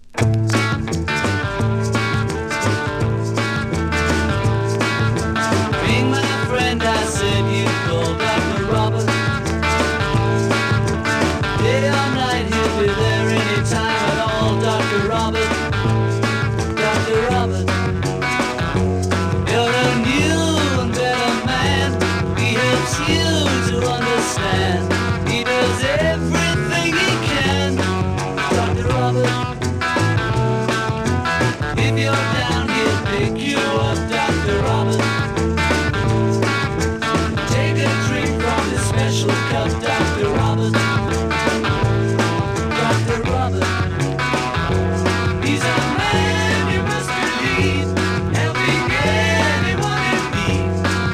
Ring my friend, I said you called Dr. Robert. Day or night, he'll be there anytime at all. Dr. Robert, Dr. Robert. You're a new and better man. He helps you to understand. He does everything he can. Dr. Robert. If you're down, he'll pick you up. Dr. Robert. Take a drink from this special cup.